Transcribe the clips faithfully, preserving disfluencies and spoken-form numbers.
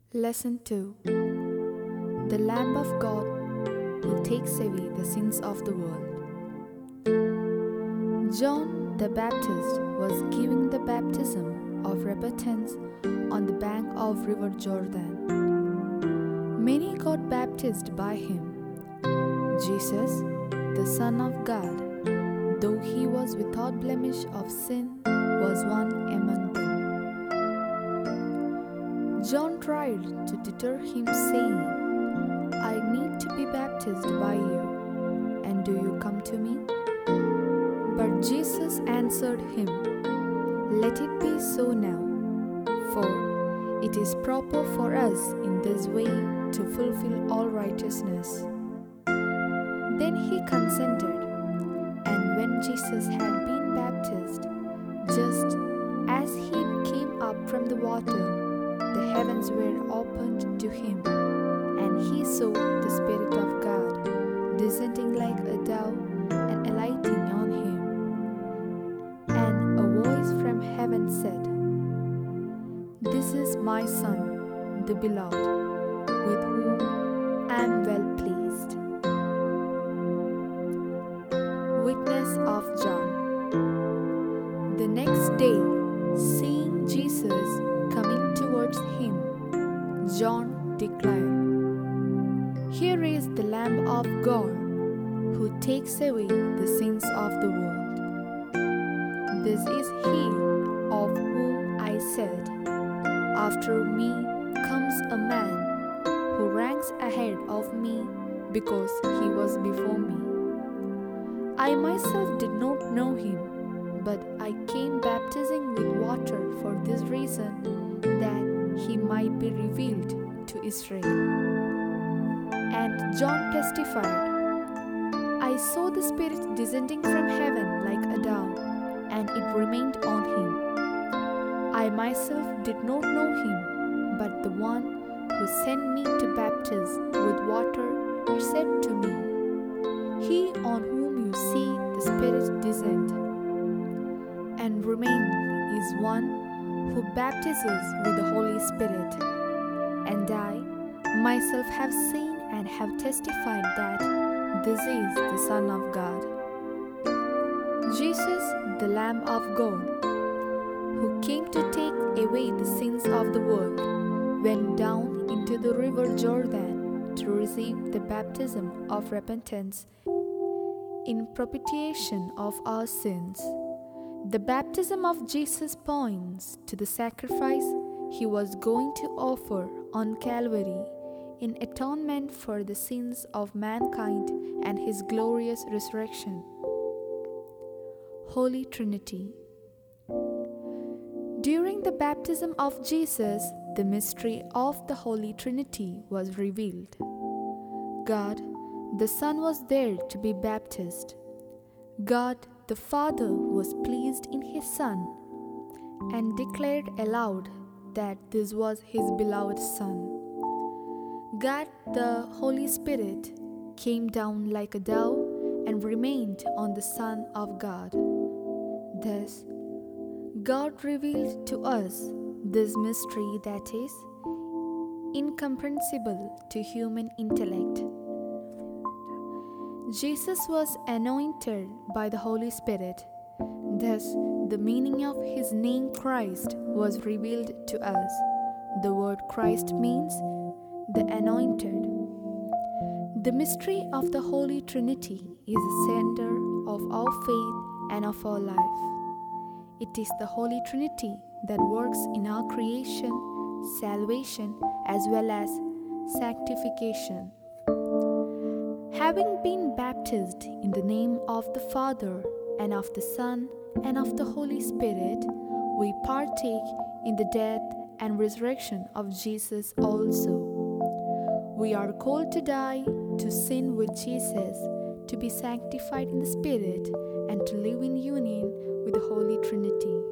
Lesson two. The Lamb of God who takes away the sins of the world. John the Baptist was giving the baptism of repentance on the bank of river Jordan. Many got baptized by him. Jesus, the Son of God, though he was without blemish of sin, was one among them. John tried to deter him, saying, I need to be baptized by you, and do you come to me? But Jesus answered him, Let it be so now, for it is proper for us in this way to fulfill all righteousness. Then he consented, and when Jesus had been baptized, just as he came up from the water, the heavens were opened to him, and he saw the Spirit of God descending like a dove and alighting on him. And a voice from heaven said, This is my Son, the Beloved, with whom I am well pleased. Witness of John. The next day, seeing Jesus coming towards him, John declared, Here is the Lamb of God who takes away the sins of the world. This is he of whom I said, After me comes a man who ranks ahead of me because he was before me. I myself did not know him, but I came baptizing with water for this reason, that he might be revealed to Israel. And John testified, I saw the Spirit descending from heaven like a dove, and it remained on him. I myself did not know him, but the one who sent me to baptize with water said to me, He on whom you see the Spirit descend and remain is one who baptizes with the Holy Spirit. And I myself have seen and have testified that this is the Son of God. Jesus, the Lamb of God, who came to take away the sins of the world, went down into the river Jordan to receive the baptism of repentance in propitiation of our sins. The baptism of Jesus points to the sacrifice he was going to offer on Calvary in atonement for the sins of mankind and his glorious resurrection. Holy Trinity. During the baptism of Jesus, the mystery of the Holy Trinity was revealed. God, the Son, was there to be baptized. God, the Father, was pleased in his Son and declared aloud that this was his beloved Son. God, the Holy Spirit, came down like a dove and remained on the Son of God. Thus, God revealed to us this mystery that is incomprehensible to human intellect. Jesus was anointed by the Holy Spirit. Thus, the meaning of his name Christ was revealed to us. The word Christ means the anointed. The mystery of the Holy Trinity is the center of our faith and of our life. It is the Holy Trinity that works in our creation, salvation, as well as sanctification. Having been baptized in the name of the Father, and of the Son, and of the Holy Spirit, we partake in the death and resurrection of Jesus also. We are called to die to sin with Jesus, to be sanctified in the Spirit, and to live in union with the Holy Trinity.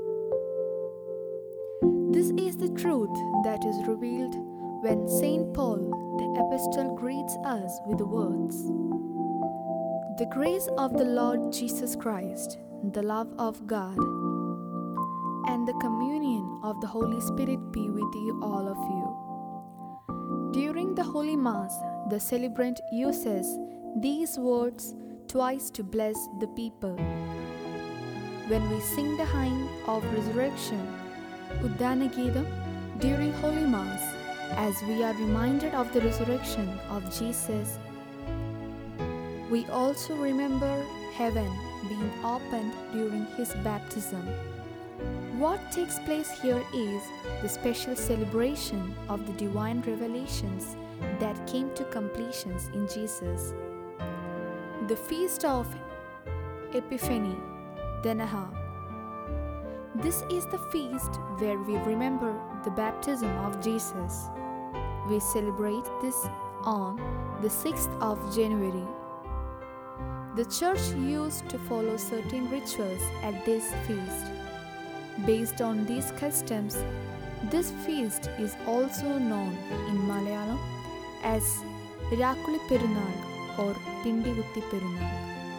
This is the truth that is revealed when Saint Paul, the Apostle, greets us with the words, The grace of the Lord Jesus Christ, the love of God, and the communion of the Holy Spirit be with you all of you. During the Holy Mass, the celebrant uses these words twice to bless the people. When we sing the hymn of resurrection, Uddanagidam, during Holy Mass, as we are reminded of the resurrection of Jesus, we also remember heaven being opened during his baptism. What takes place here is the special celebration of the divine revelations that came to completions in Jesus. The feast of Epiphany, Danaha. This is the feast where we remember the baptism of Jesus. We celebrate this on the sixth of January. The church used to follow certain rituals at this feast. Based on these customs, this feast is also known in Malayalam as Rakuli Perunal or Pindigutti Perunal.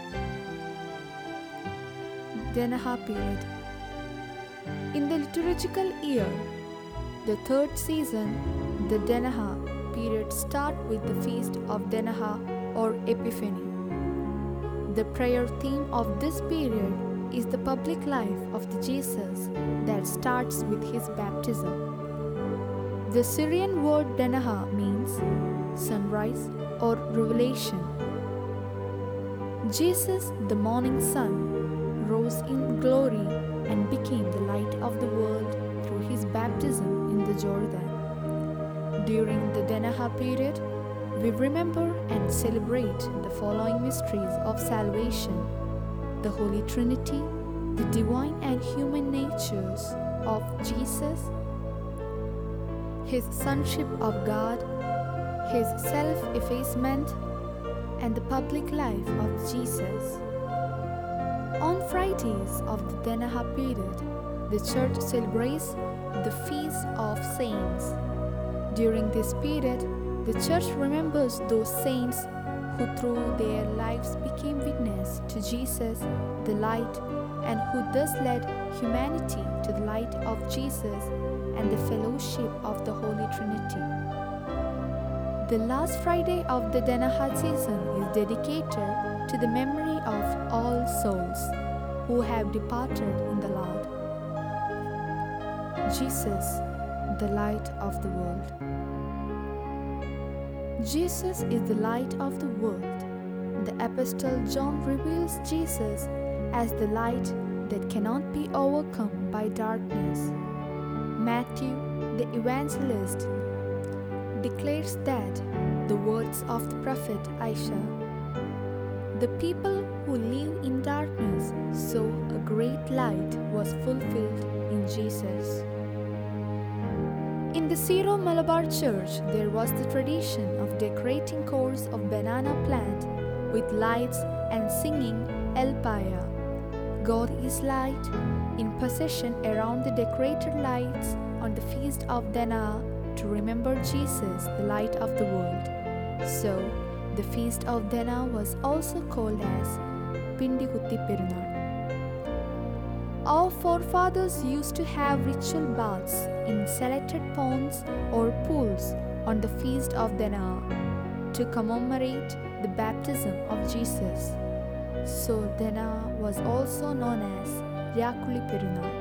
Danaha period. In the liturgical year, the third season, the Danaha period starts with the feast of Danaha or Epiphany. The prayer theme of this period is the public life of the Jesus that starts with his baptism. The Syrian word Danaha means sunrise or revelation. Jesus, the morning sun, rose in glory and became the light of the world through his baptism in the Jordan. During the Danaha period, we remember and celebrate the following mysteries of salvation: the Holy Trinity, the divine and human natures of Jesus, his sonship of God, his self-effacement, and the public life of Jesus. On Fridays of the Danaha period, the church celebrates the Feast of Saints. During this period, the church remembers those saints who through their lives became witness to Jesus, the light, and who thus led humanity to the light of Jesus and the fellowship of the Holy Trinity. The last Friday of the Danaha season is dedicated to the memory of all souls who have departed in the Lord. Jesus, the light of the world. Jesus is the light of the world. The Apostle John reveals Jesus as the light that cannot be overcome by darkness. Matthew, the evangelist, declares that the words of the prophet Isaiah, "The people who live in darkness saw a great light," was fulfilled in Jesus. In the Syro-Malabar Church, there was the tradition of decorating cores of banana plant with lights and singing El Paya, God is light, in procession around the decorated lights on the feast of Danaha to remember Jesus, the light of the world. So, the feast of Danaha was also called as Pindigutti Perunal. Our forefathers used to have ritual baths in selected ponds or pools on the feast of Danaha to commemorate the baptism of Jesus. So Danaha was also known as Rakuli Perunal.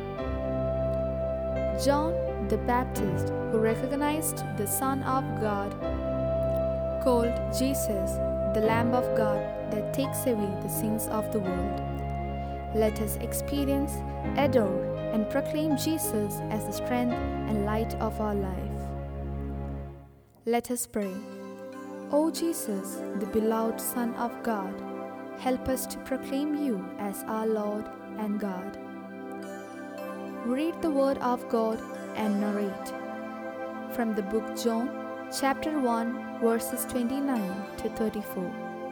John the Baptist, who recognized the Son of God, called Jesus the Lamb of God that takes away the sins of the world. Let us experience, adore, and proclaim Jesus as the strength and light of our life. Let us pray. O Jesus, the beloved Son of God, help us to proclaim you as our Lord and God. Read the Word of God and narrate. From the book John, chapter one, verses twenty-nine to thirty-four.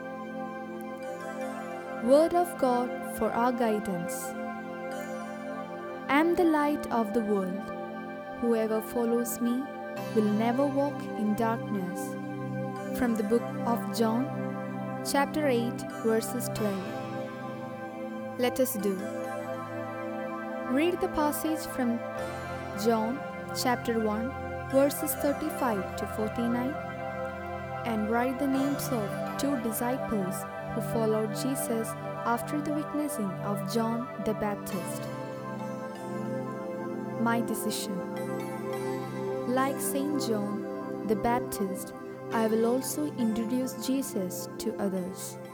Word of God for our guidance. I am the light of the world. Whoever follows me will never walk in darkness. From the book of John, chapter eight, verses twelve. Let us do. Read the passage from John, chapter one, verses thirty-five to forty-nine, and write the names of two disciples who followed Jesus after the witnessing of John the Baptist. My decision. Like Saint John the Baptist, I will also introduce Jesus to others.